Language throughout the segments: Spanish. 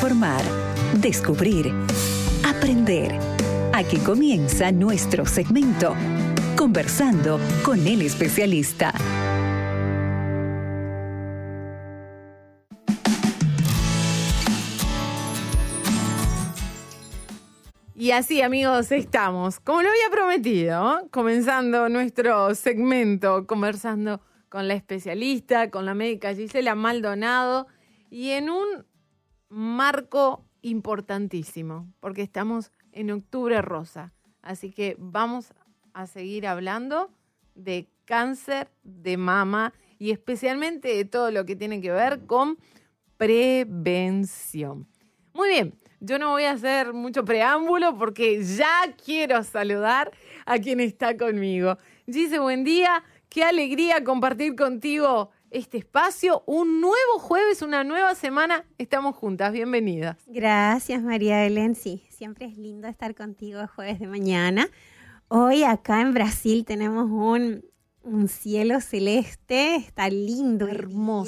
informar, descubrir, aprender. Aquí comienza nuestro segmento, Conversando con el especialista. Y así, amigos, estamos, como lo había prometido, comenzando nuestro segmento, conversando con la especialista, con la médica Gisela Maldonado, y en un marco importantísimo, porque estamos en Octubre Rosa. Así que vamos a seguir hablando de cáncer de mama y especialmente de todo lo que tiene que ver con prevención. Muy bien. Yo no voy a hacer mucho preámbulo porque ya quiero saludar a quien está conmigo. Gise, buen día. Qué alegría compartir contigo este espacio. Un nuevo jueves, una nueva semana. Estamos juntas. Bienvenidas. Gracias, María Belén. Sí, siempre es lindo estar contigo jueves de mañana. Hoy acá en Brasil tenemos un cielo celeste. Está lindo. Hermoso.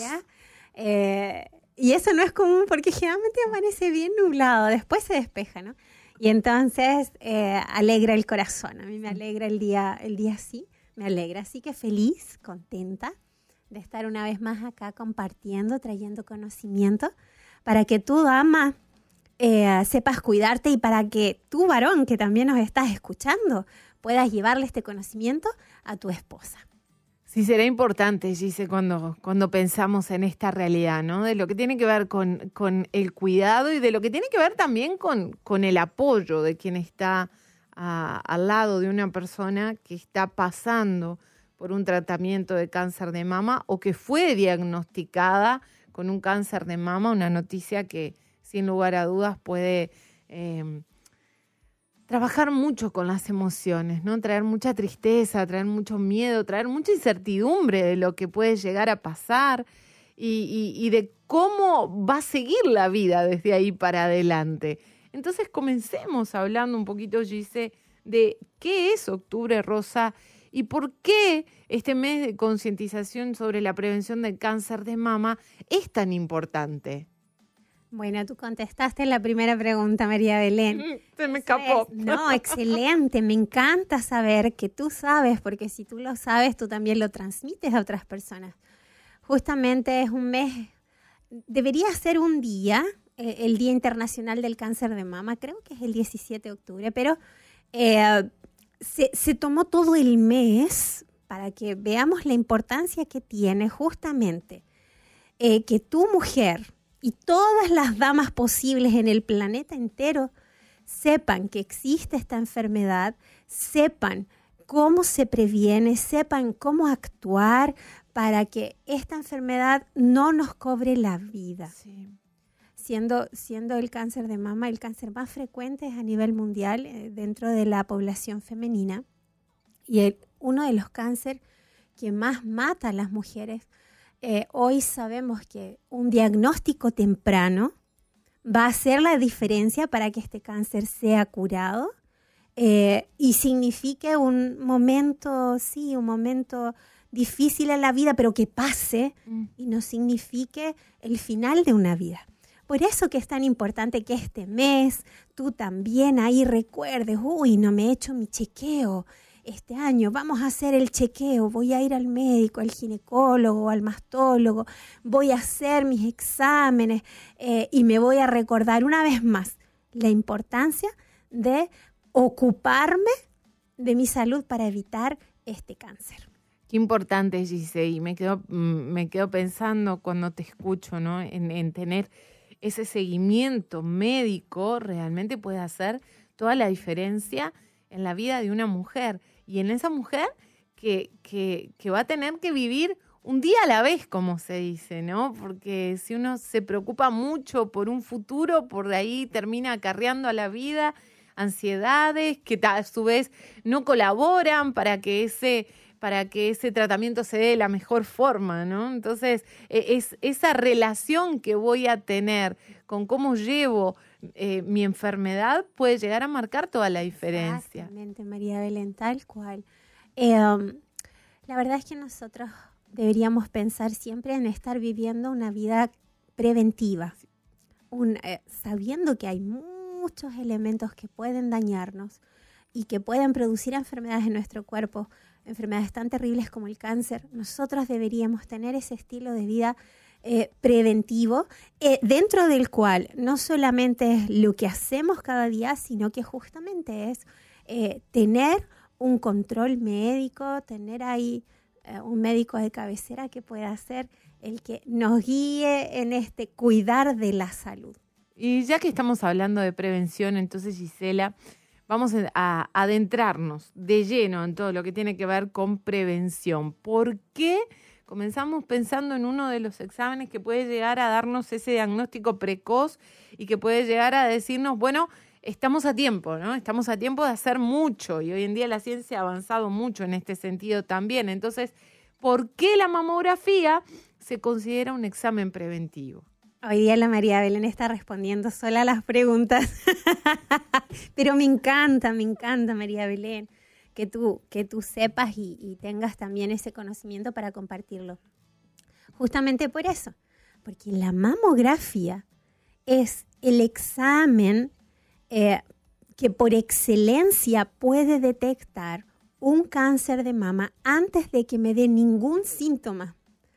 Y eso no es común porque generalmente amanece bien nublado, después se despeja, ¿no? Y entonces alegra el corazón. A mí me alegra el día así, me alegra. Así que feliz, contenta de estar una vez más acá compartiendo, trayendo conocimiento para que tú, dama, sepas cuidarte y para que tú, varón, que también nos estás escuchando, puedas llevarle este conocimiento a tu esposa. Sí, será importante, Gise, cuando pensamos en esta realidad, ¿no? De lo que tiene que ver con el cuidado y de lo que tiene que ver también con el apoyo de quien está al lado de una persona que está pasando por un tratamiento de cáncer de mama o que fue diagnosticada con un cáncer de mama, una noticia que sin lugar a dudas puede trabajar mucho con las emociones, ¿no? Traer mucha tristeza, traer mucho miedo, traer mucha incertidumbre de lo que puede llegar a pasar y de cómo va a seguir la vida desde ahí para adelante. Entonces comencemos hablando un poquito, Gise, de qué es Octubre Rosa y por qué este mes de concientización sobre la prevención del cáncer de mama es tan importante. Bueno, tú contestaste la primera pregunta, María Belén. Se me escapó. No, excelente. Me encanta saber que tú sabes, porque si tú lo sabes, tú también lo transmites a otras personas. Justamente es un mes, debería ser un día, el Día Internacional del Cáncer de Mama, creo que es el 17 de octubre, pero se tomó todo el mes para que veamos la importancia que tiene justamente que tu mujer y todas las damas posibles en el planeta entero sepan que existe esta enfermedad, sepan cómo se previene, sepan cómo actuar para que esta enfermedad no nos cobre la vida. Sí. Siendo el cáncer de mama el cáncer más frecuente a nivel mundial dentro de la población femenina y uno de los cánceres que más mata a las mujeres. Hoy sabemos que un diagnóstico temprano va a hacer la diferencia para que este cáncer sea curado y signifique un momento difícil en la vida, pero que pase y no signifique el final de una vida. Por eso que es tan importante que este mes tú también ahí recuerdes, no me he hecho mi chequeo. Este año vamos a hacer el chequeo, voy a ir al médico, al ginecólogo, al mastólogo, voy a hacer mis exámenes y me voy a recordar una vez más la importancia de ocuparme de mi salud para evitar este cáncer. Qué importante, Gise, y me quedo pensando cuando te escucho, ¿no? En tener ese seguimiento médico realmente puede hacer toda la diferencia en la vida de una mujer. Y en esa mujer que va a tener que vivir un día a la vez, como se dice, ¿no? Porque si uno se preocupa mucho por un futuro, por ahí termina acarreando a la vida ansiedades que a su vez no colaboran para que ese tratamiento se dé de la mejor forma, ¿no? Entonces, es esa relación que voy a tener con cómo llevo mi enfermedad puede llegar a marcar toda la diferencia. Exactamente, María Belén, tal cual. La verdad es que nosotros deberíamos pensar siempre en estar viviendo una vida preventiva. sabiendo que hay muchos elementos que pueden dañarnos y que pueden producir enfermedades en nuestro cuerpo, enfermedades tan terribles como el cáncer, nosotros deberíamos tener ese estilo de vida preventivo, dentro del cual no solamente es lo que hacemos cada día, sino que justamente es tener un control médico, tener ahí un médico de cabecera que pueda ser el que nos guíe en este cuidar de la salud. Y ya que estamos hablando de prevención, entonces, Gisela, vamos a adentrarnos de lleno en todo lo que tiene que ver con prevención. ¿Por qué comenzamos pensando en uno de los exámenes que puede llegar a darnos ese diagnóstico precoz y que puede llegar a decirnos, bueno, estamos a tiempo, ¿no? Estamos a tiempo de hacer mucho y hoy en día la ciencia ha avanzado mucho en este sentido también. Entonces, ¿por qué la mamografía se considera un examen preventivo? Hoy día la María Belén está respondiendo sola a las preguntas, pero me encanta María Belén, que tú sepas y tengas también ese conocimiento para compartirlo. Justamente por eso, porque la mamografía es el examen que por excelencia puede detectar un cáncer de mama antes de que me dé ningún síntoma.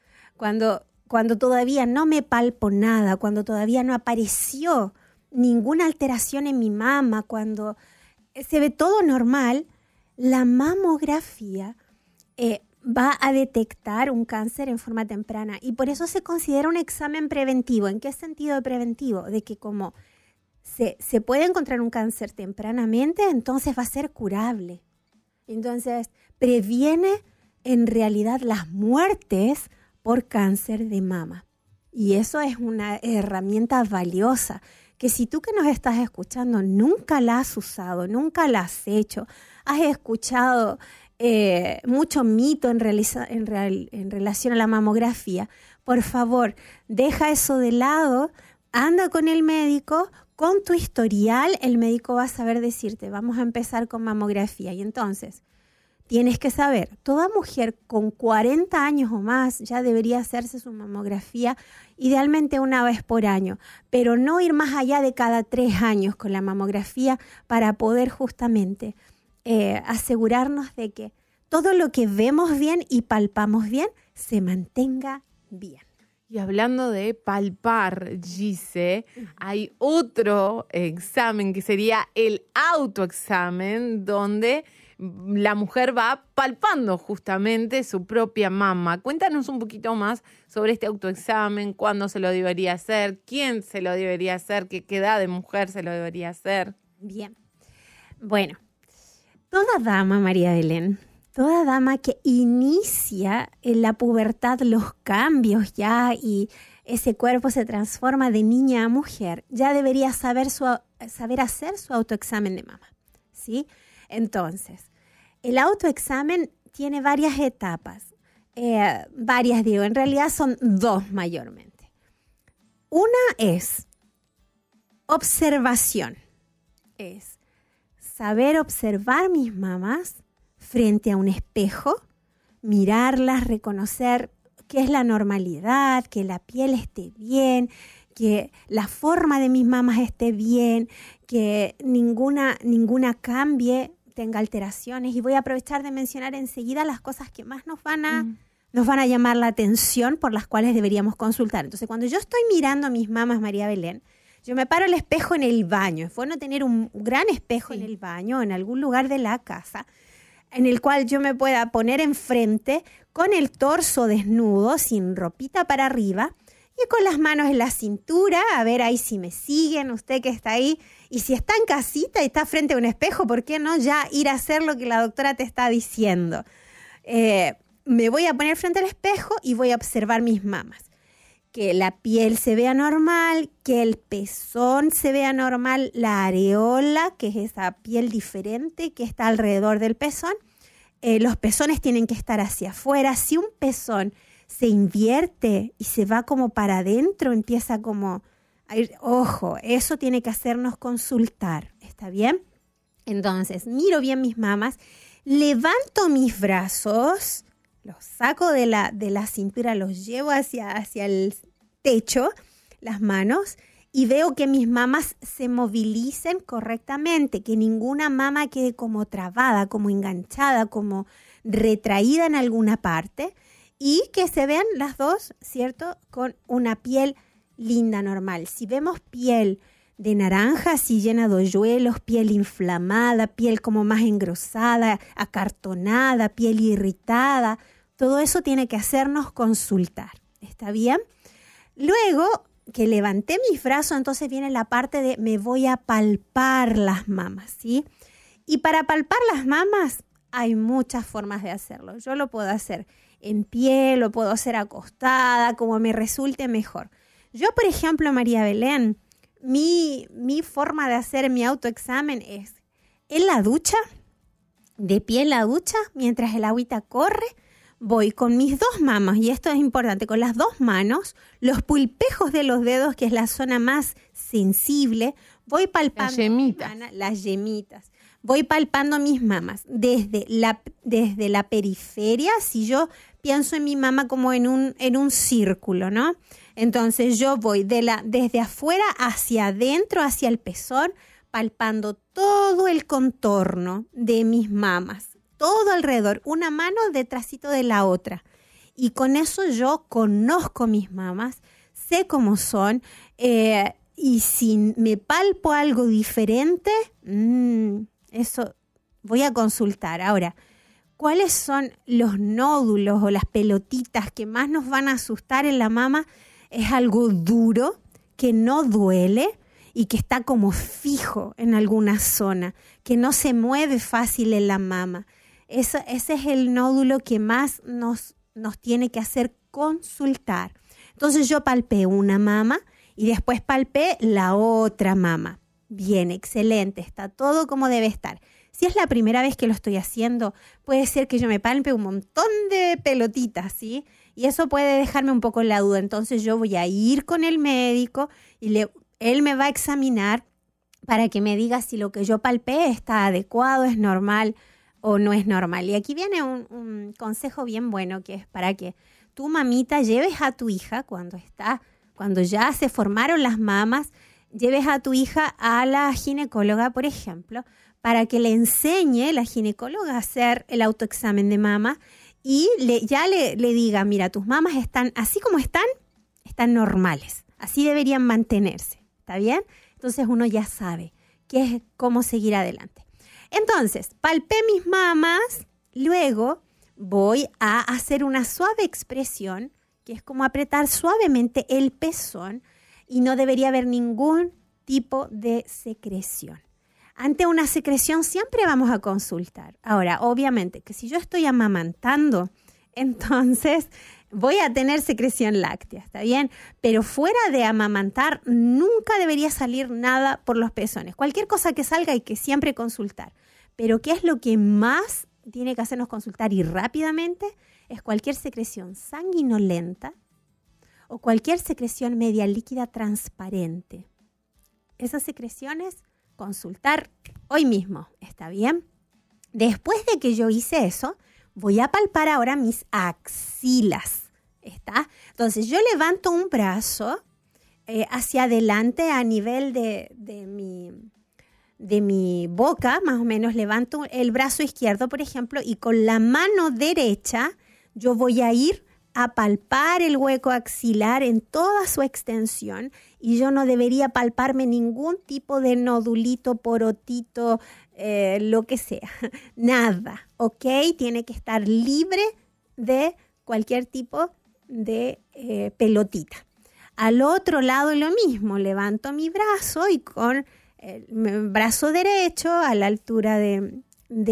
Cuando todavía no me palpo nada, cuando todavía no apareció ninguna alteración en mi mama, cuando se ve todo normal, la mamografía va a detectar un cáncer en forma temprana y por eso se considera un examen preventivo. ¿En qué sentido de preventivo? De que como se puede encontrar un cáncer tempranamente, entonces va a ser curable. Entonces previene en realidad las muertes por cáncer de mama. Y eso es una herramienta valiosa que si tú que nos estás escuchando nunca la has usado, nunca la has hecho, has escuchado mucho mito en relación a la mamografía, por favor, deja eso de lado, anda con el médico, con tu historial, el médico va a saber decirte, vamos a empezar con mamografía. Y entonces, tienes que saber, toda mujer con 40 años o más ya debería hacerse su mamografía, idealmente una vez por año, pero no ir más allá de cada 3 años con la mamografía para poder justamente asegurarnos de que todo lo que vemos bien y palpamos bien se mantenga bien. Y hablando de palpar, Gise, hay otro examen que sería el autoexamen, donde la mujer va palpando justamente su propia mama. Cuéntanos un poquito más sobre este autoexamen, cuándo se lo debería hacer, quién se lo debería hacer, qué edad de mujer se lo debería hacer. Bien, bueno, toda dama, María Belén, toda dama que inicia en la pubertad los cambios ya y ese cuerpo se transforma de niña a mujer, ya debería saber hacer su autoexamen de mama, ¿sí? Entonces, el autoexamen tiene varias etapas, en realidad son 2 mayormente. Una es observación, es saber observar mis mamas frente a un espejo, mirarlas, reconocer qué es la normalidad, que la piel esté bien, que la forma de mis mamas esté bien, que ninguna cambie, tenga alteraciones. Y voy a aprovechar de mencionar enseguida las cosas que más nos van a llamar la atención, por las cuales deberíamos consultar. Entonces, cuando yo estoy mirando a mis mamas, María Belén, yo me paro al espejo en el baño. Es bueno tener un gran espejo en el baño, en algún lugar de la casa, en el cual yo me pueda poner enfrente con el torso desnudo, sin ropita para arriba, y con las manos en la cintura, a ver ahí si me siguen, usted que está ahí. Y si está en casita y está frente a un espejo, ¿por qué no ya ir a hacer lo que la doctora te está diciendo? Me voy a poner frente al espejo y voy a observar mis mamas. Que la piel se vea normal, que el pezón se vea normal, la areola, que es esa piel diferente que está alrededor del pezón. Los pezones tienen que estar hacia afuera. Si un pezón se invierte y se va como para adentro, empieza como a ir, ojo, eso tiene que hacernos consultar, ¿está bien? Entonces, miro bien mis mamas, levanto mis brazos, los saco de la cintura, los llevo hacia el techo, las manos, y veo que mis mamas se movilicen correctamente, que ninguna mama quede como trabada, como enganchada, como retraída en alguna parte, y que se vean las dos, ¿cierto?, con una piel linda, normal. Si vemos piel de naranja, así llena de hoyuelos, piel inflamada, piel como más engrosada, acartonada, piel irritada, todo eso tiene que hacernos consultar. ¿Está bien? Luego que levanté mis brazos, entonces viene la parte de me voy a palpar las mamas, ¿sí? Y para palpar las mamas hay muchas formas de hacerlo. Yo lo puedo hacer en pie, lo puedo hacer acostada, como me resulte mejor. Yo, por ejemplo, María Belén, mi forma de hacer mi autoexamen es en la ducha, de pie en la ducha, mientras el agüita corre, voy con mis dos mamas, y esto es importante, con las dos manos, los pulpejos de los dedos, que es la zona más sensible, voy palpando las yemitas. Voy palpando mis mamas desde la periferia, si yo pienso en mi mama como en un círculo, ¿no? Entonces yo voy desde afuera hacia adentro, hacia el pezón, palpando todo el contorno de mis mamas, todo alrededor, una mano detrásito de la otra. Y con eso yo conozco mis mamas, sé cómo son, y si me palpo algo diferente, eso voy a consultar. Ahora, ¿cuáles son los nódulos o las pelotitas que más nos van a asustar en la mama? Es algo duro, que no duele y que está como fijo en alguna zona, que no se mueve fácil en la mama. Ese es el nódulo que más nos tiene que hacer consultar. Entonces yo palpé una mama y después palpé la otra mama. Bien, excelente, está todo como debe estar. Si es la primera vez que lo estoy haciendo, puede ser que yo me palpe un montón de pelotitas, ¿sí? Y eso puede dejarme un poco en la duda. Entonces yo voy a ir con el médico y él me va a examinar para que me diga si lo que yo palpé está adecuado, es normal o no es normal. Y aquí viene un consejo bien bueno, que es para que tu mamita lleves a tu hija cuando ya se formaron las mamas, lleves a tu hija a la ginecóloga, por ejemplo, para que le enseñe la ginecóloga a hacer el autoexamen de mama y le diga, mira, tus mamas están así como están normales, así deberían mantenerse, ¿está bien? Entonces uno ya sabe cómo seguir adelante. Entonces, palpé mis mamas, luego voy a hacer una suave expresión, que es como apretar suavemente el pezón, y no debería haber ningún tipo de secreción. Ante una secreción siempre vamos a consultar. Ahora, obviamente, que si yo estoy amamantando, entonces voy a tener secreción láctea, ¿está bien? Pero fuera de amamantar, nunca debería salir nada por los pezones. Cualquier cosa que salga hay que siempre consultar. Pero ¿qué es lo que más tiene que hacernos consultar y rápidamente? Es cualquier secreción sanguinolenta o cualquier secreción media líquida transparente. Esas secreciones, consultar hoy mismo, ¿está bien? Después de que yo hice eso, voy a palpar ahora mis axilas, ¿está? Entonces yo levanto un brazo hacia adelante a nivel de mi boca, más o menos levanto el brazo izquierdo, por ejemplo, y con la mano derecha yo voy a ir a palpar el hueco axilar en toda su extensión, y yo no debería palparme ningún tipo de nodulito, porotito, lo que sea, nada, ¿ok? Tiene que estar libre de cualquier tipo de pelotita. Al otro lado lo mismo, levanto mi brazo y con el brazo derecho a la altura de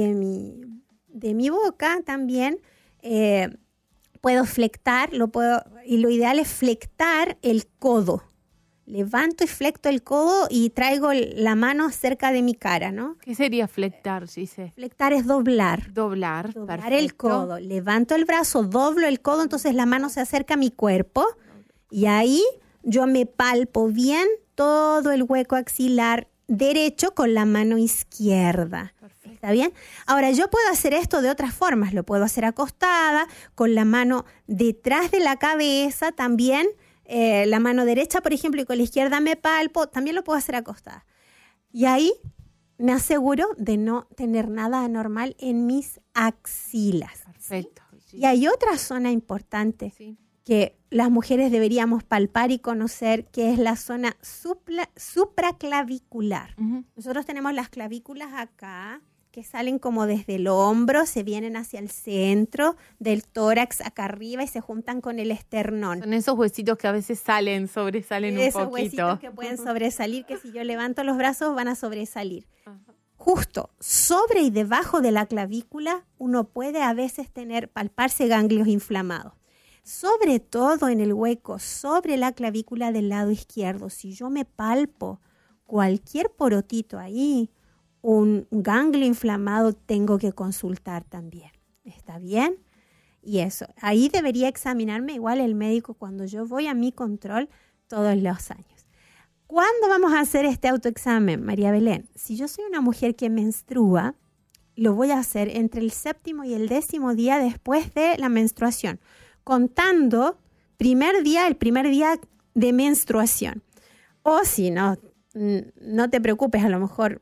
mi boca también puedo flectar, y lo ideal es flectar el codo. Levanto y flecto el codo y traigo la mano cerca de mi cara, ¿no? ¿Qué sería flectar, Gise? Flectar es doblar. Doblar el codo. Levanto el brazo, doblo el codo, entonces la mano se acerca a mi cuerpo y ahí yo me palpo bien todo el hueco axilar derecho con la mano izquierda. Perfecto. ¿Está bien? Ahora, yo puedo hacer esto de otras formas. Lo puedo hacer acostada, con la mano detrás de la cabeza también, la mano derecha, por ejemplo, y con la izquierda me palpo, también lo puedo hacer acostada. Y ahí me aseguro de no tener nada anormal en mis axilas. Perfecto. ¿Sí? Y hay otra zona importante que las mujeres deberíamos palpar y conocer, que es la zona supraclavicular. Nosotros tenemos las clavículas acá, que salen como desde el hombro, se vienen hacia el centro del tórax acá arriba y se juntan con el esternón. Son esos huesitos que a veces sobresalen un poquito. Esos huesitos que pueden sobresalir, que si yo levanto los brazos van a sobresalir. Justo sobre y debajo de la clavícula uno puede a veces palparse ganglios inflamados. Sobre todo en el hueco, sobre la clavícula del lado izquierdo. Si yo me palpo cualquier porotito ahí, un ganglio inflamado, tengo que consultar también. ¿Está bien? Y eso, ahí debería examinarme igual el médico cuando yo voy a mi control todos los años. ¿Cuándo vamos a hacer este autoexamen, María Belén? Si yo soy una mujer que menstrua, lo voy a hacer entre el 7º y el 10º día después de la menstruación, contando el primer día de menstruación. O si no, no te preocupes, a lo mejor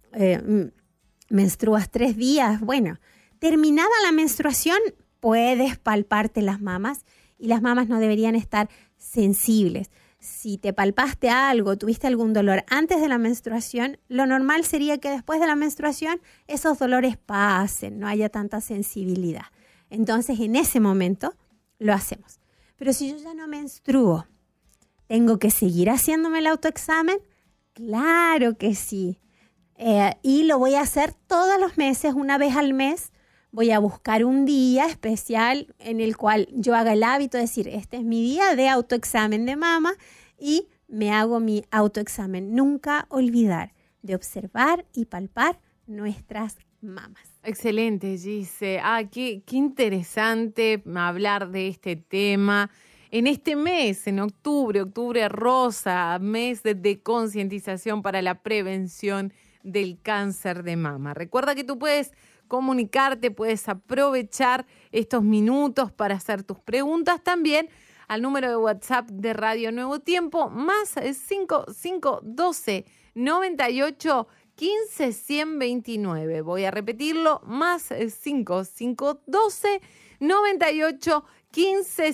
menstruas 3 días. Bueno, terminada la menstruación, puedes palparte las mamas y las mamas no deberían estar sensibles. Si te palpaste algo, tuviste algún dolor antes de la menstruación, lo normal sería que después de la menstruación esos dolores pasen, no haya tanta sensibilidad. Entonces, en ese momento lo hacemos. Pero si yo ya no menstruo, ¿tengo que seguir haciéndome el autoexamen? Claro que sí. Y lo voy a hacer todos los meses, una vez al mes. Voy a buscar un día especial en el cual yo haga el hábito de decir, este es mi día de autoexamen de mama y me hago mi autoexamen. Nunca olvidar de observar y palpar nuestras mamas. Excelente, Gise. Qué interesante hablar de este tema. En este mes, en octubre rosa, mes de concientización para la prevención del cáncer de mama. Recuerda que tú puedes comunicarte, puedes aprovechar estos minutos para hacer tus preguntas también al número de WhatsApp de Radio Nuevo Tiempo, más 5512 98 15 129. Voy a repetirlo, más 5512 98 15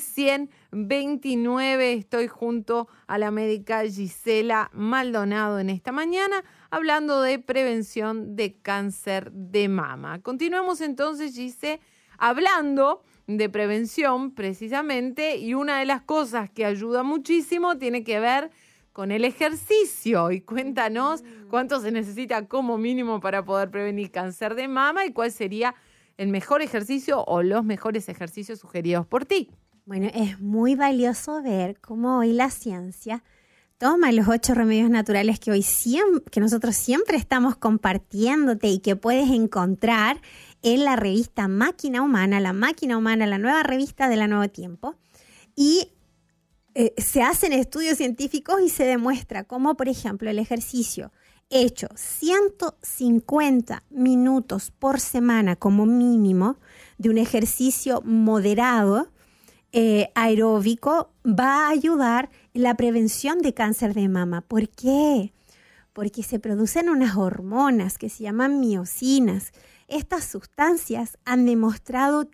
129. Estoy junto a la médica Gisela Maldonado en esta mañana hablando de prevención de cáncer de mama. Continuamos entonces, Gise, hablando de prevención precisamente, y una de las cosas que ayuda muchísimo tiene que ver con el ejercicio. Y cuéntanos cuánto se necesita como mínimo para poder prevenir cáncer de mama y cuál sería el mejor ejercicio o los mejores ejercicios sugeridos por ti. Bueno, es muy valioso ver cómo hoy la ciencia toma los 8 remedios naturales que nosotros siempre estamos compartiéndote y que puedes encontrar en la revista Máquina Humana, la nueva revista de la Nuevo Tiempo. Y se hacen estudios científicos y se demuestra cómo, por ejemplo, el ejercicio hecho 150 minutos por semana como mínimo de un ejercicio moderado, aeróbico, va a ayudar en la prevención de cáncer de mama. ¿Por qué? Porque se producen unas hormonas que se llaman miocinas. Estas sustancias han demostrado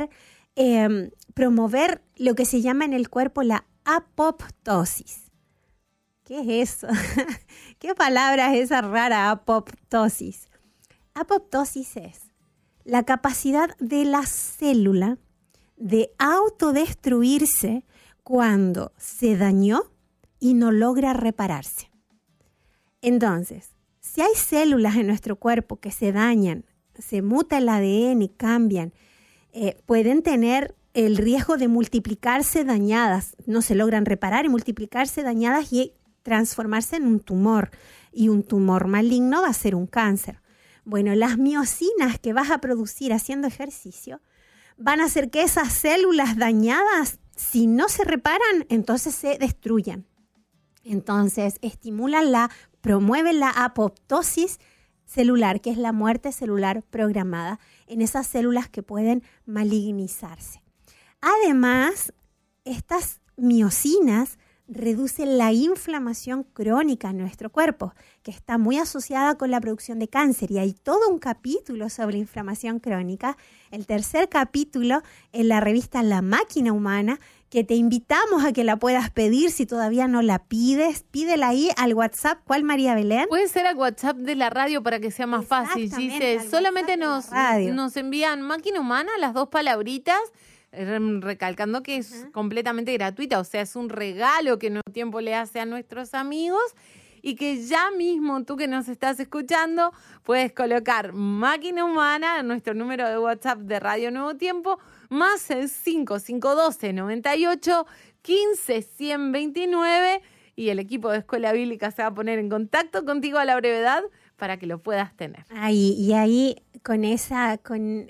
promover lo que se llama en el cuerpo la apoptosis. ¿Qué es eso? ¿Qué palabra es esa rara, apoptosis? Apoptosis es la capacidad de la célula de autodestruirse cuando se dañó y no logra repararse. Entonces, si hay células en nuestro cuerpo que se dañan, se muta el ADN y cambian, pueden tener el riesgo de multiplicarse dañadas, no se logran reparar y multiplicarse dañadas y transformarse en un tumor. Y un tumor maligno va a ser un cáncer. Bueno, las miocinas que vas a producir haciendo ejercicio van a hacer que esas células dañadas, si no se reparan, entonces se destruyan. Entonces, promueven la apoptosis celular, que es la muerte celular programada en esas células que pueden malignizarse. Además, estas miocinas reduce la inflamación crónica en nuestro cuerpo, que está muy asociada con la producción de cáncer. Y hay todo un capítulo sobre inflamación crónica, el 3er capítulo en la revista La Máquina Humana, que te invitamos a que la puedas pedir si todavía no la pides. Pídela ahí al WhatsApp. ¿Cuál, María Belén? Puede ser al WhatsApp de la radio para que sea más fácil, Gise. Solamente nos envían Máquina Humana, las 2 palabritas, recalcando que es completamente gratuita, o sea, es un regalo que Nuevo Tiempo le hace a nuestros amigos y que ya mismo tú que nos estás escuchando puedes colocar Máquina Humana en nuestro número de WhatsApp de Radio Nuevo Tiempo, más el 5512 98 15 129 y el equipo de Escuela Bíblica se va a poner en contacto contigo a la brevedad para que lo puedas tener. Ahí con ese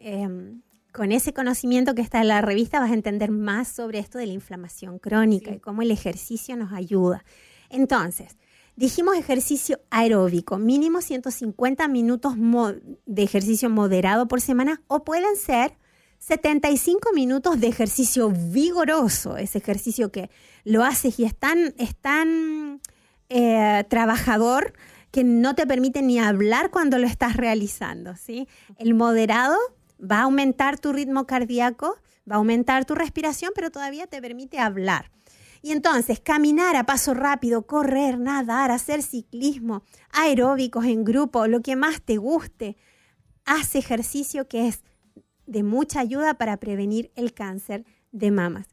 conocimiento que está en la revista vas a entender más sobre esto de la inflamación crónica y cómo el ejercicio nos ayuda. Entonces, dijimos ejercicio aeróbico, mínimo 150 minutos de ejercicio moderado por semana, o pueden ser 75 minutos de ejercicio vigoroso, ese ejercicio que lo haces y es tan trabajador que no te permite ni hablar cuando lo estás realizando, ¿sí? El moderado va a aumentar tu ritmo cardíaco, va a aumentar tu respiración, pero todavía te permite hablar. Y entonces, caminar a paso rápido, correr, nadar, hacer ciclismo, aeróbicos en grupo, lo que más te guste. Haz ejercicio que es de mucha ayuda para prevenir el cáncer de mamas.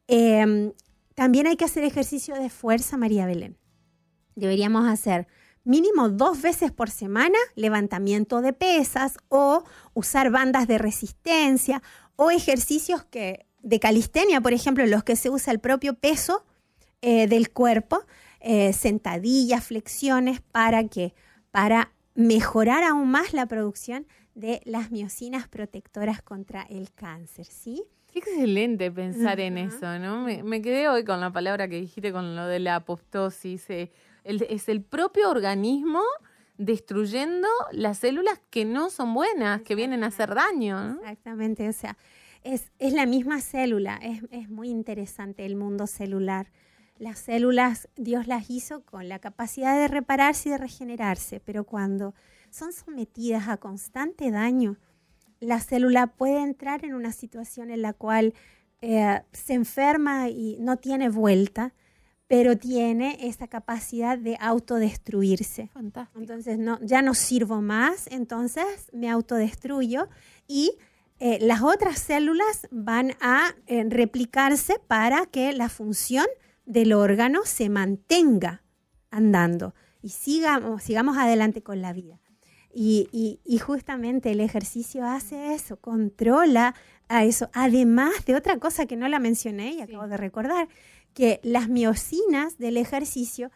También hay que hacer ejercicio de fuerza, María Belén. Deberíamos hacer mínimo 2 veces por semana levantamiento de pesas o usar bandas de resistencia o ejercicios de calistenia, por ejemplo, los que se usa el propio peso del cuerpo, sentadillas, flexiones, ¿para qué? Para mejorar aún más la producción de las miocinas protectoras contra el cáncer, ¿sí? Qué excelente pensar en eso, ¿no? Me quedé hoy con la palabra que dijiste, con lo de la apoptosis. Es el propio organismo destruyendo las células que no son buenas, que vienen a hacer daño, ¿no? Exactamente, o sea, es la misma célula. Es muy interesante el mundo celular. Las células Dios las hizo con la capacidad de repararse y de regenerarse, pero cuando son sometidas a constante daño, la célula puede entrar en una situación en la cual se enferma y no tiene vuelta, pero tiene esa capacidad de autodestruirse. Fantástico. Entonces, ya no sirvo más, entonces me autodestruyo y las otras células van a replicarse para que la función del órgano se mantenga andando y sigamos adelante con la vida. Y justamente el ejercicio hace eso, controla a eso. Además de otra cosa que no la mencioné y acabo de recordar, que las miocinas del ejercicio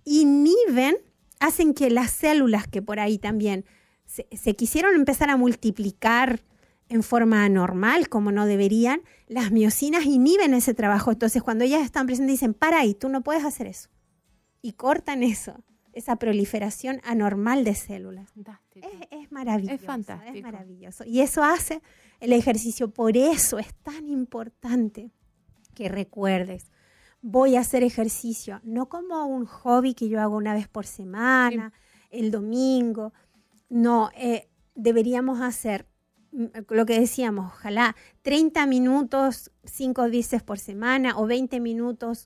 hacen que las células que por ahí también se quisieron empezar a multiplicar en forma anormal, como no deberían, las miocinas inhiben ese trabajo. Entonces, cuando ellas están presentes, dicen, para ahí, tú no puedes hacer eso. Y cortan esa proliferación anormal de células. Fantástico. Es maravilloso. Es fantástico. Es maravilloso. Y eso hace el ejercicio. Por eso es tan importante que recuerdes, voy a hacer ejercicio, no como un hobby que yo hago una vez por semana, el domingo. No, deberíamos hacer lo que decíamos, ojalá 30 minutos 5 veces por semana o 20 minutos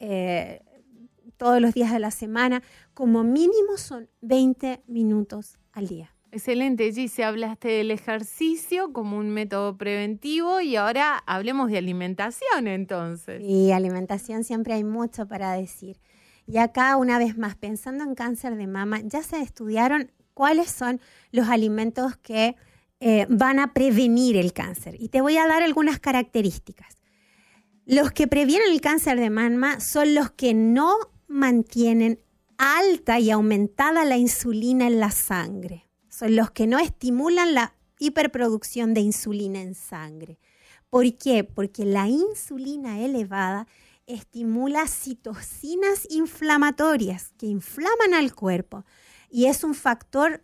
todos los días de la semana. Como mínimo son 20 minutos al día. Excelente, Gise, hablaste del ejercicio como un método preventivo y ahora hablemos de alimentación entonces. Sí, alimentación siempre hay mucho para decir. Y acá, una vez más, pensando en cáncer de mama, ya se estudiaron cuáles son los alimentos que van a prevenir el cáncer. Y te voy a dar algunas características. Los que previenen el cáncer de mama son los que no mantienen alta y aumentada la insulina en la sangre. Son los que no estimulan la hiperproducción de insulina en sangre. ¿Por qué? Porque la insulina elevada estimula citocinas inflamatorias que inflaman al cuerpo y es un factor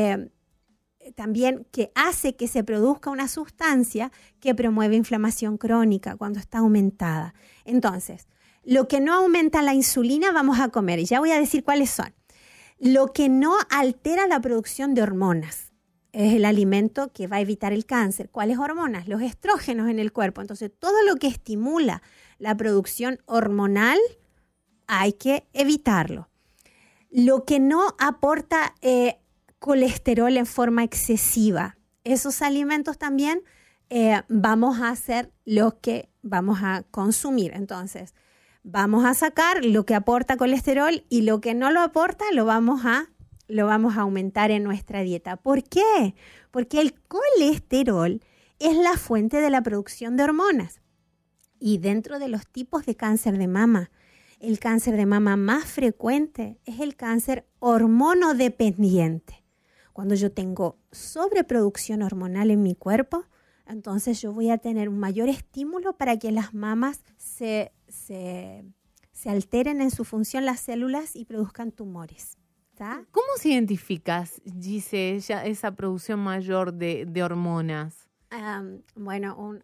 también que hace que se produzca una sustancia que promueve inflamación crónica cuando está aumentada. Entonces, Lo que no aumenta la insulina vamos a comer. Y ya voy a decir cuáles son. Lo que no altera la producción de hormonas es el alimento que va a evitar el cáncer. ¿Cuáles hormonas? Los estrógenos en el cuerpo. Entonces, todo lo que estimula la producción hormonal hay que evitarlo. Lo que no aporta colesterol en forma excesiva. Esos alimentos también vamos a ser los que vamos a consumir. Entonces, vamos a sacar lo que aporta colesterol y lo que no lo aporta lo vamos a aumentar en nuestra dieta. ¿Por qué? Porque el colesterol es la fuente de la producción de hormonas. Y dentro de los tipos de cáncer de mama, el cáncer de mama más frecuente es el cáncer hormonodependiente. Cuando yo tengo sobreproducción hormonal en mi cuerpo, entonces yo voy a tener un mayor estímulo para que las mamas se alteren en su función las células y produzcan tumores. ¿Está? ¿Cómo se identificas, Gise, esa producción mayor de hormonas? Bueno,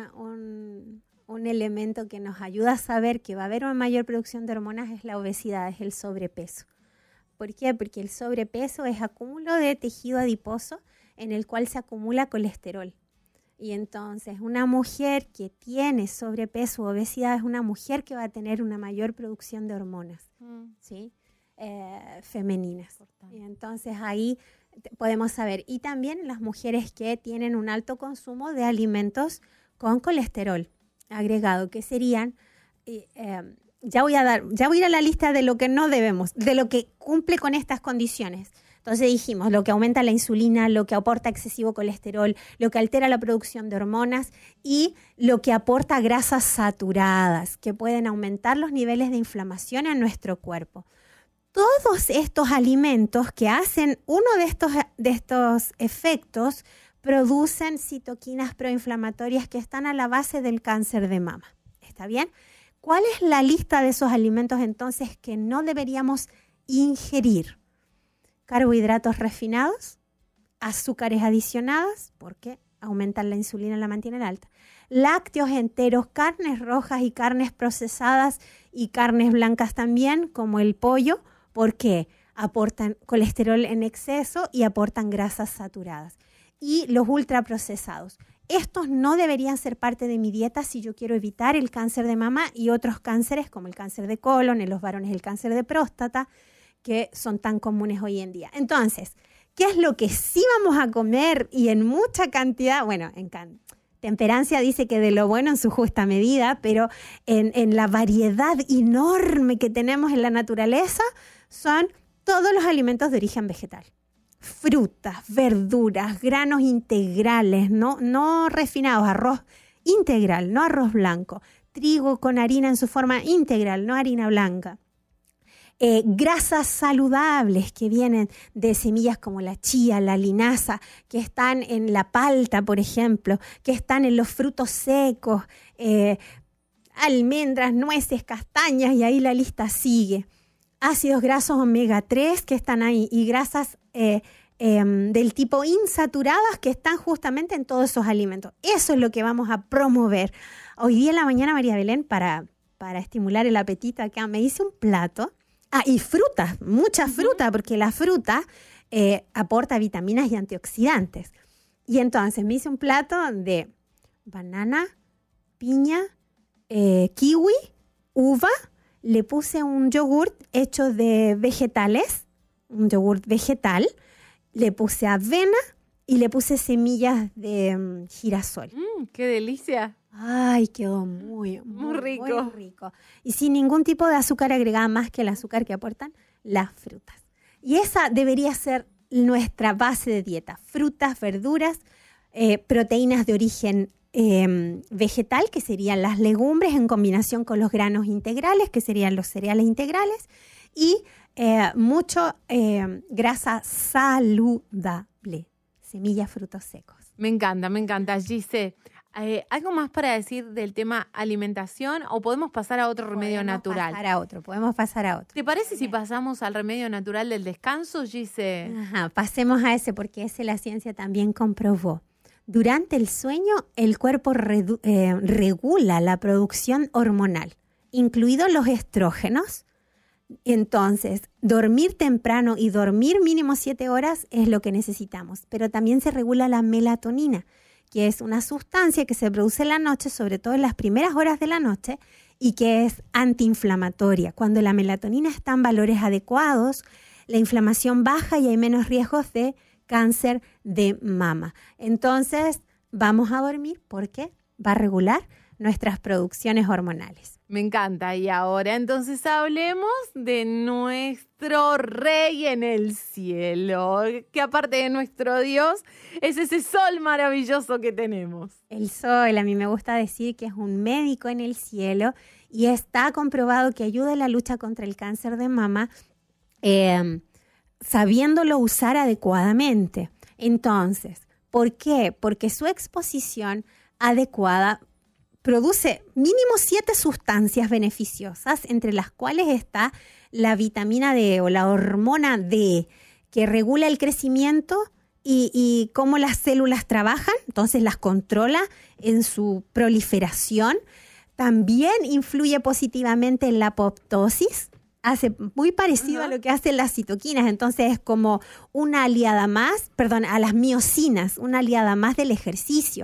un elemento que nos ayuda a saber que va a haber una mayor producción de hormonas es la obesidad, es el sobrepeso. ¿Por qué? Porque el sobrepeso es acúmulo de tejido adiposo en el cual se acumula colesterol. Y entonces una mujer que tiene sobrepeso o obesidad es una mujer que va a tener una mayor producción de hormonas, ¿sí? Femeninas. Y entonces ahí podemos saber. Y también las mujeres que tienen un alto consumo de alimentos con colesterol agregado, que serían, ya voy a ir a la lista de lo que no debemos, de lo que cumple con estas condiciones. Entonces dijimos, lo que aumenta la insulina, lo que aporta excesivo colesterol, lo que altera la producción de hormonas y lo que aporta grasas saturadas, que pueden aumentar los niveles de inflamación en nuestro cuerpo. Todos estos alimentos que hacen uno de estos efectos producen citoquinas proinflamatorias que están a la base del cáncer de mama. ¿Está bien? ¿Cuál es la lista de esos alimentos entonces que no deberíamos ingerir? Carbohidratos refinados, azúcares adicionadas, porque aumentan la insulina y la mantienen alta. Lácteos enteros, carnes rojas y carnes procesadas y carnes blancas también, como el pollo, porque aportan colesterol en exceso y aportan grasas saturadas. Y los ultraprocesados. Estos no deberían ser parte de mi dieta si yo quiero evitar el cáncer de mama y otros cánceres como el cáncer de colon, en los varones el cáncer de próstata, que son tan comunes hoy en día. Entonces, ¿qué es lo que sí vamos a comer y en mucha cantidad? Bueno, Temperancia dice que de lo bueno en su justa medida, pero en la variedad enorme que tenemos en la naturaleza son todos los alimentos de origen vegetal. Frutas, verduras, granos integrales, no refinados, arroz integral, no arroz blanco, trigo con harina en su forma integral, no harina blanca. Grasas saludables que vienen de semillas como la chía, la linaza, que están en la palta, por ejemplo, que están en los frutos secos, almendras, nueces, castañas, y ahí la lista sigue. Ácidos grasos omega 3 que están ahí y grasas del tipo insaturadas que están justamente en todos esos alimentos. Eso es lo que vamos a promover. Hoy día en la mañana, María Belén, para estimular el apetito acá, me hice un plato. Y fruta, mucha fruta, porque la fruta aporta vitaminas y antioxidantes. Y entonces me hice un plato de banana, piña, kiwi, uva. Le puse un yogurt hecho de vegetales, un yogurt vegetal. Le puse avena y le puse semillas de girasol. ¡Qué delicia! Ay, quedó muy rico. Muy rico. Y sin ningún tipo de azúcar agregada más que el azúcar que aportan las frutas. Y esa debería ser nuestra base de dieta. Frutas, verduras, proteínas de origen vegetal, que serían las legumbres en combinación con los granos integrales, que serían los cereales integrales, y mucho grasa saludable, semillas, frutos secos. Me encanta, Gise. ¿Algo más para decir del tema alimentación o podemos pasar a otro remedio natural? Podemos pasar a otro. ¿Te parece si pasamos al remedio natural del descanso, Gise? Ajá, pasemos a ese porque ese la ciencia también comprobó. Durante el sueño, el cuerpo regula la producción hormonal incluidos los estrógenos. Entonces, dormir temprano y dormir mínimo 7 horas es lo que necesitamos. Pero también se regula la melatonina, que es una sustancia que se produce en la noche, sobre todo en las primeras horas de la noche, y que es antiinflamatoria. Cuando la melatonina está en valores adecuados, la inflamación baja y hay menos riesgos de cáncer de mama. Entonces, vamos a dormir porque va a regular nuestras producciones hormonales. Me encanta. Y ahora entonces hablemos de nuestro Rey en el cielo, que aparte de nuestro Dios, es ese sol maravilloso que tenemos. El sol, a mí me gusta decir que es un médico en el cielo y está comprobado que ayuda en la lucha contra el cáncer de mama, sabiéndolo usar adecuadamente. Entonces, ¿por qué? Porque su exposición adecuada produce mínimo 7 sustancias beneficiosas, entre las cuales está la vitamina D o la hormona D, que regula el crecimiento y cómo las células trabajan, entonces las controla en su proliferación. También influye positivamente en la apoptosis, hace muy parecido a lo que hacen las citoquinas, entonces es como una aliada más, a las miocinas, una aliada más del ejercicio.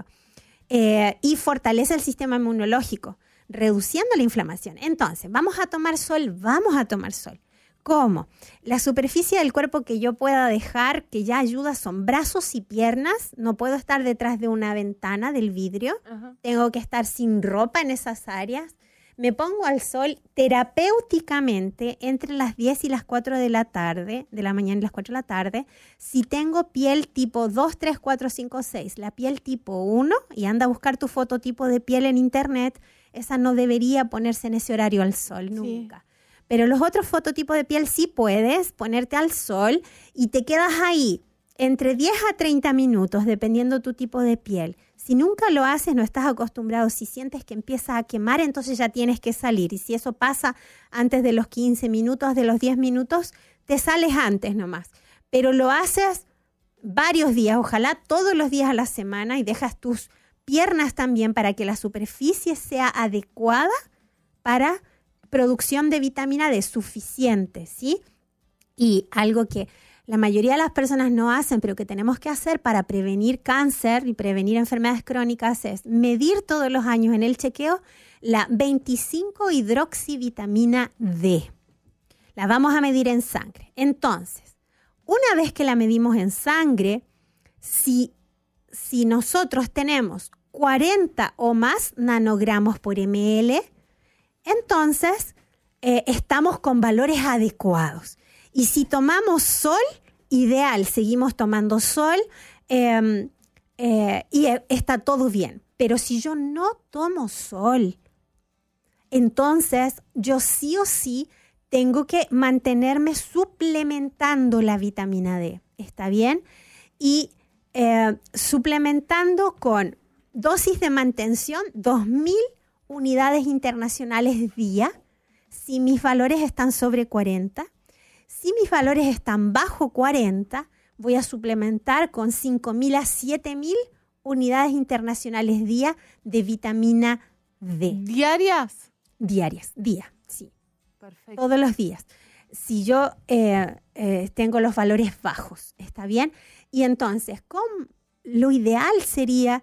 Y fortalece el sistema inmunológico, reduciendo la inflamación. Entonces, ¿vamos a tomar sol? Vamos a tomar sol. ¿Cómo? La superficie del cuerpo que yo pueda dejar, que ya ayuda, son brazos y piernas. No puedo estar detrás de una ventana del vidrio. Tengo que estar sin ropa en esas áreas. Me pongo al sol terapéuticamente entre las 10 y las 4 de la tarde, de la mañana y las 4 de la tarde. Si tengo piel tipo 2, 3, 4, 5, 6, la piel tipo 1, y anda a buscar tu fototipo de piel en internet, esa no debería ponerse en ese horario al sol nunca. Sí. Pero los otros fototipos de piel sí puedes ponerte al sol y te quedas ahí entre 10 a 30 minutos, dependiendo tu tipo de piel. Si nunca lo haces, no estás acostumbrado, si sientes que empieza a quemar, entonces ya tienes que salir. Y si eso pasa antes de los 15 minutos, de los 10 minutos, te sales antes nomás. Pero lo haces varios días, ojalá todos los días a la semana, y dejas tus piernas también para que la superficie sea adecuada para producción de vitamina D suficiente, ¿sí? Y algo que la mayoría de las personas no hacen, pero que tenemos que hacer para prevenir cáncer y prevenir enfermedades crónicas, es medir todos los años en el chequeo la 25-hidroxivitamina D. La vamos a medir en sangre. Entonces, una vez que la medimos en sangre, si nosotros tenemos 40 o más nanogramos por ml, entonces estamos con valores adecuados. Y si tomamos sol, ideal, seguimos tomando sol y está todo bien. Pero si yo no tomo sol, entonces yo sí o sí tengo que mantenerme suplementando la vitamina D. ¿Está bien? Y suplementando con dosis de mantención, 2.000 unidades internacionales día, si mis valores están sobre 40. Si mis valores están bajo 40, voy a suplementar con 5.000 a 7.000 unidades internacionales día de vitamina D. ¿Diarias? Diarias, día, sí. Perfecto. Todos los días. Si yo tengo los valores bajos, ¿está bien? Y entonces, lo ideal sería,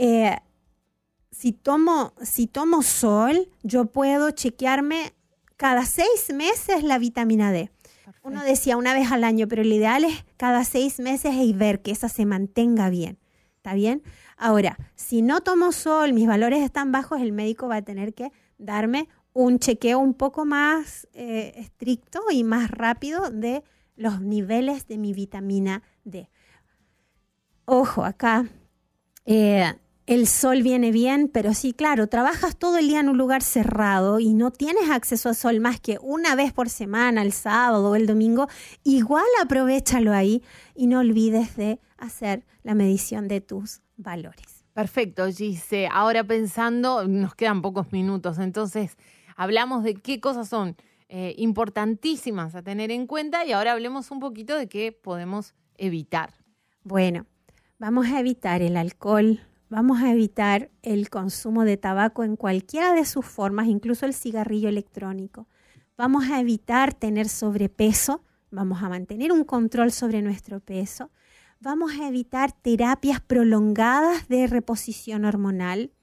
si tomo sol, yo puedo chequearme cada 6 meses la vitamina D. Perfecto. Uno decía una vez al año, pero lo ideal es cada 6 meses y ver que esa se mantenga bien. ¿Está bien? Ahora, si no tomo sol, mis valores están bajos, el médico va a tener que darme un chequeo un poco más estricto y más rápido de los niveles de mi vitamina D. Ojo, acá el sol viene bien, pero sí, claro, trabajas todo el día en un lugar cerrado y no tienes acceso al sol más que una vez por semana, el sábado o el domingo, igual aprovéchalo ahí y no olvides de hacer la medición de tus valores. Perfecto, Gise. Ahora pensando, nos quedan pocos minutos, entonces hablamos de qué cosas son importantísimas a tener en cuenta y ahora hablemos un poquito de qué podemos evitar. Bueno, vamos a evitar el alcohol, vamos a evitar el consumo de tabaco en cualquiera de sus formas, incluso el cigarrillo electrónico. Vamos a evitar tener sobrepeso, vamos a mantener un control sobre nuestro peso. Vamos a evitar terapias prolongadas de reposición hormonal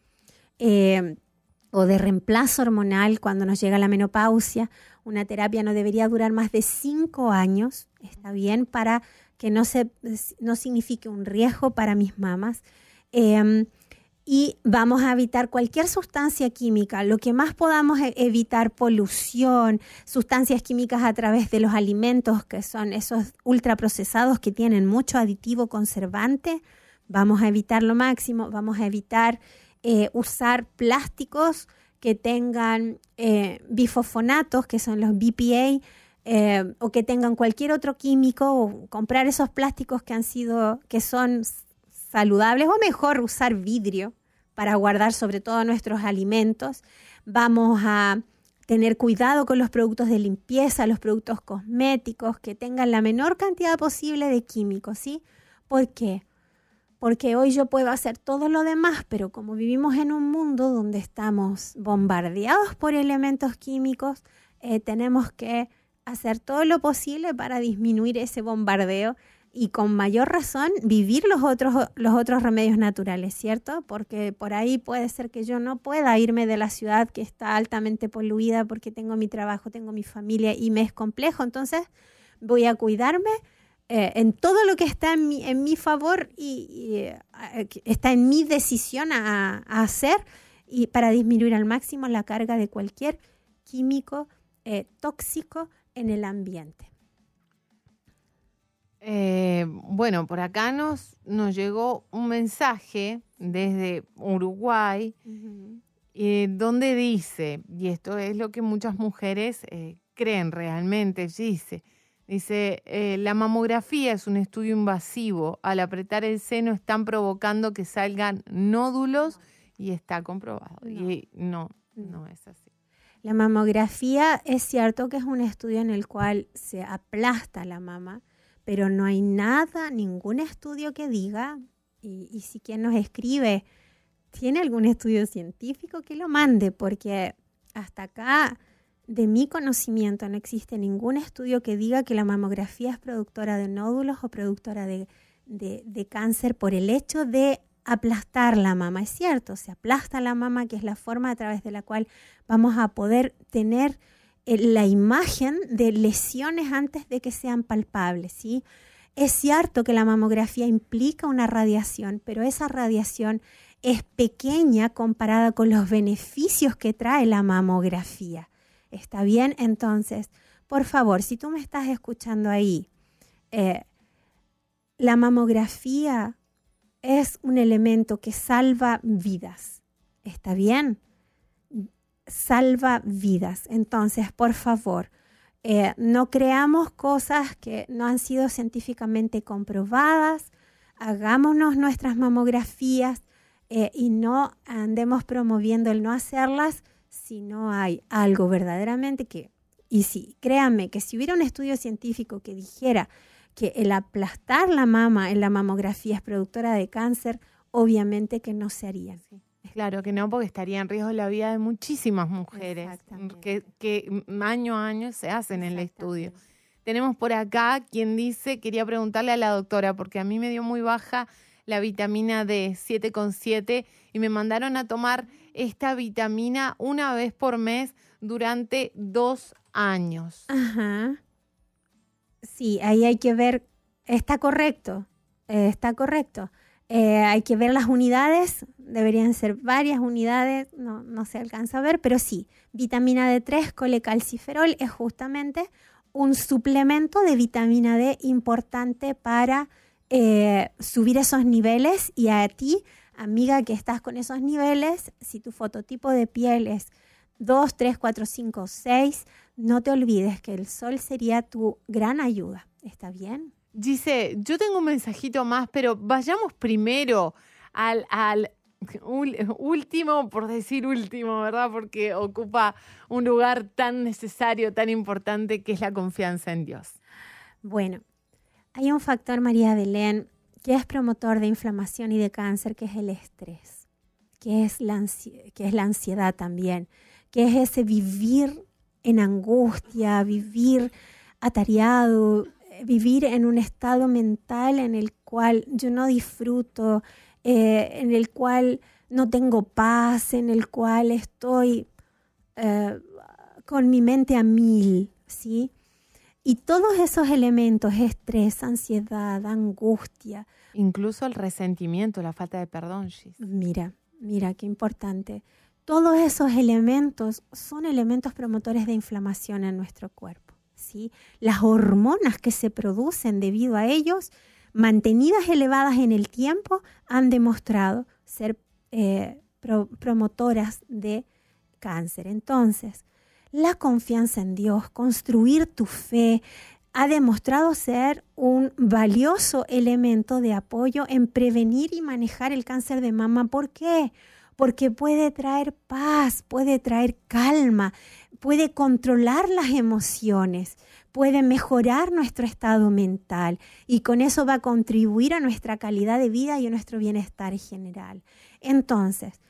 o de reemplazo hormonal cuando nos llega la menopausia. Una terapia no debería durar más de 5 años, está bien, para que no signifique un riesgo para mis mamas. Y vamos a evitar cualquier sustancia química, lo que más podamos evitar, polución, sustancias químicas a través de los alimentos, que son esos ultraprocesados que tienen mucho aditivo conservante, vamos a evitar lo máximo. Vamos a evitar usar plásticos que tengan bifosfonatos, que son los BPA, o que tengan cualquier otro químico, o comprar esos plásticos que son saludables, o mejor usar vidrio para guardar sobre todo nuestros alimentos. Vamos a tener cuidado con los productos de limpieza, los productos cosméticos, que tengan la menor cantidad posible de químicos, ¿sí? ¿Por qué? Porque hoy yo puedo hacer todo lo demás, pero como vivimos en un mundo donde estamos bombardeados por elementos químicos, tenemos que hacer todo lo posible para disminuir ese bombardeo y con mayor razón vivir los otros remedios naturales, ¿cierto? Porque por ahí puede ser que yo no pueda irme de la ciudad que está altamente poluida porque tengo mi trabajo, tengo mi familia y me es complejo. Entonces voy a cuidarme en todo lo que está en mi favor y está en mi decisión a hacer, y para disminuir al máximo la carga de cualquier químico tóxico en el ambiente. Bueno, por acá nos llegó un mensaje desde Uruguay, donde dice, y esto es lo que muchas mujeres creen realmente, dice, la mamografía es un estudio invasivo. Al apretar el seno están provocando que salgan nódulos y está comprobado. Y no es así. La mamografía es cierto que es un estudio en el cual se aplasta la mama, pero no hay ningún estudio que diga, y si quien nos escribe tiene algún estudio científico, que lo mande, porque hasta acá, de mi conocimiento, no existe ningún estudio que diga que la mamografía es productora de nódulos o productora de cáncer por el hecho de aplastar la mama. Es cierto, se aplasta la mama, que es la forma a través de la cual vamos a poder tener la imagen de lesiones antes de que sean palpables, ¿sí? Es cierto que la mamografía implica una radiación, pero esa radiación es pequeña comparada con los beneficios que trae la mamografía. ¿Está bien? Entonces, por favor, si tú me estás escuchando ahí, la mamografía es un elemento que salva vidas. ¿Está bien? Salva vidas. Entonces, por favor, no creamos cosas que no han sido científicamente comprobadas. Hagámonos nuestras mamografías y no andemos promoviendo el no hacerlas si no hay algo verdaderamente que... Y sí, créanme que si hubiera un estudio científico que dijera que el aplastar la mama en la mamografía es productora de cáncer, obviamente que no se haría. Sí. Claro que no, porque estaría en riesgo la vida de muchísimas mujeres que año a año se hacen el estudio. Tenemos por acá quien dice, quería preguntarle a la doctora, porque a mí me dio muy baja la vitamina D, 7,7, y me mandaron a tomar esta vitamina una vez por mes durante 2 años. Ajá. Sí, ahí hay que ver, está correcto. Hay que ver las unidades, deberían ser varias unidades, no se alcanza a ver, pero sí, vitamina D3, colecalciferol es justamente un suplemento de vitamina D importante para subir esos niveles. Y a ti, amiga que estás con esos niveles, si tu fototipo de piel es 2, 3, 4, 5, 6, no te olvides que el sol sería tu gran ayuda. ¿Está bien? Dice, yo tengo un mensajito más, pero vayamos primero al último, por decir último, ¿verdad? Porque ocupa un lugar tan necesario, tan importante, que es la confianza en Dios. Bueno, hay un factor, María Belén, que es promotor de inflamación y de cáncer, que es el estrés, que es la ansiedad también, que es ese vivir en angustia, vivir atareado, vivir en un estado mental en el cual yo no disfruto, en el cual no tengo paz, en el cual estoy con mi mente a 1000, ¿sí? Y todos esos elementos, estrés, ansiedad, angustia. Incluso el resentimiento, la falta de perdón, Gis. Mira qué importante. Todos esos elementos son elementos promotores de inflamación en nuestro cuerpo, ¿sí? Las hormonas que se producen debido a ellos, mantenidas elevadas en el tiempo, han demostrado ser promotoras de cáncer. Entonces, la confianza en Dios, construir tu fe, ha demostrado ser un valioso elemento de apoyo en prevenir y manejar el cáncer de mama. ¿Por qué? Porque puede traer paz, puede traer calma, puede controlar las emociones, puede mejorar nuestro estado mental y con eso va a contribuir a nuestra calidad de vida y a nuestro bienestar general. Entonces,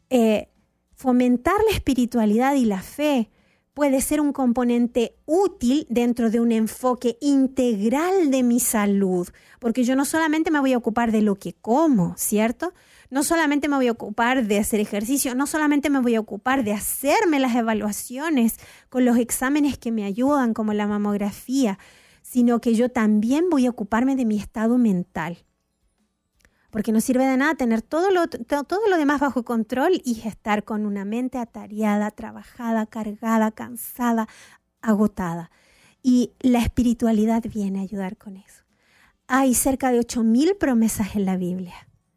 fomentar la espiritualidad y la fe puede ser un componente útil dentro de un enfoque integral de mi salud, porque yo no solamente me voy a ocupar de lo que como, ¿cierto? No solamente me voy a ocupar de hacer ejercicio, no solamente me voy a ocupar de hacerme las evaluaciones con los exámenes que me ayudan, como la mamografía, sino que yo también voy a ocuparme de mi estado mental. Porque no sirve de nada tener todo lo demás bajo control y estar con una mente atareada, trabajada, cargada, cansada, agotada. Y la espiritualidad viene a ayudar con eso. Hay cerca de 8.000 promesas en la Biblia.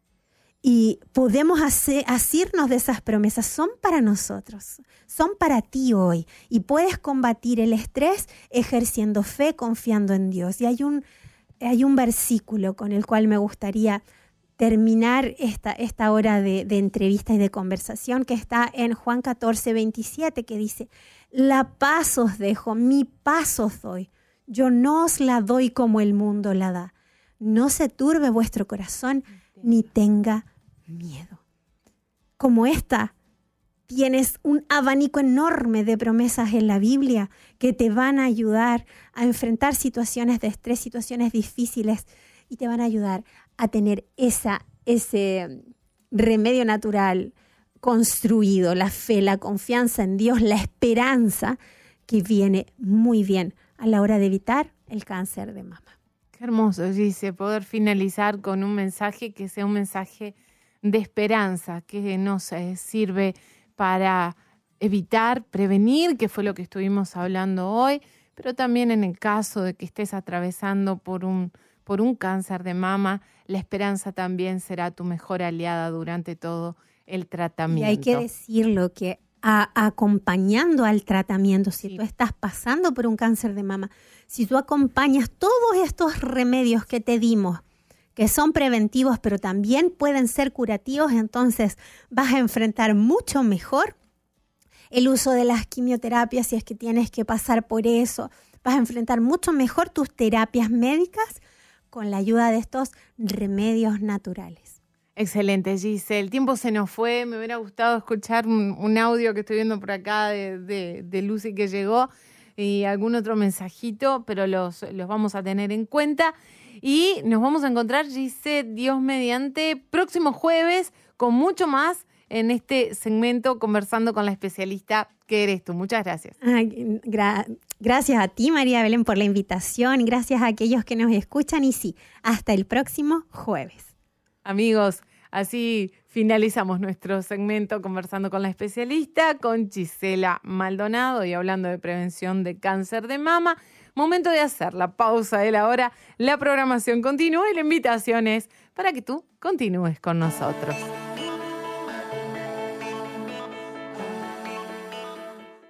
Y podemos asirnos de esas promesas. Son para nosotros, son para ti hoy. Y puedes combatir el estrés ejerciendo fe, confiando en Dios. Y hay un versículo con el cual me gustaría terminar esta hora de entrevista y de conversación, que está en Juan 14:27, que dice: la paz os dejo, mi paz os doy. Yo no os la doy como el mundo la da. No se turbe vuestro corazón, ni tenga miedo. Como esta, tienes un abanico enorme de promesas en la Biblia que te van a ayudar a enfrentar situaciones de estrés, situaciones difíciles, y te van a ayudar a tener ese remedio natural construido, la fe, la confianza en Dios, la esperanza, que viene muy bien a la hora de evitar el cáncer de mama. Qué hermoso, Gise, poder finalizar con un mensaje que sea un mensaje de esperanza, que nos sirve para evitar, prevenir, que fue lo que estuvimos hablando hoy, pero también en el caso de que estés atravesando por un cáncer de mama, la esperanza también será tu mejor aliada durante todo el tratamiento. Y hay que decirlo, que acompañando al tratamiento, si tú estás pasando por un cáncer de mama, si tú acompañas todos estos remedios que te dimos, que son preventivos, pero también pueden ser curativos, entonces vas a enfrentar mucho mejor el uso de las quimioterapias si es que tienes que pasar por eso. Vas a enfrentar mucho mejor tus terapias médicas con la ayuda de estos remedios naturales. Excelente, Gise. El tiempo se nos fue. Me hubiera gustado escuchar un audio que estoy viendo por acá de Lucy que llegó y algún otro mensajito, pero los vamos a tener en cuenta. Y nos vamos a encontrar, Gise, Dios mediante, próximo jueves con mucho más en este segmento Conversando con la Especialista que eres tú. Muchas gracias. Gracias a ti, María Belén, por la invitación. Gracias a aquellos que nos escuchan. Y sí, hasta el próximo jueves. Amigos, así finalizamos nuestro segmento Conversando con la Especialista con Gisela Maldonado y hablando de prevención de cáncer de mama. Momento de hacer la pausa de la hora. La programación continúa y la invitación es para que tú continúes con nosotros.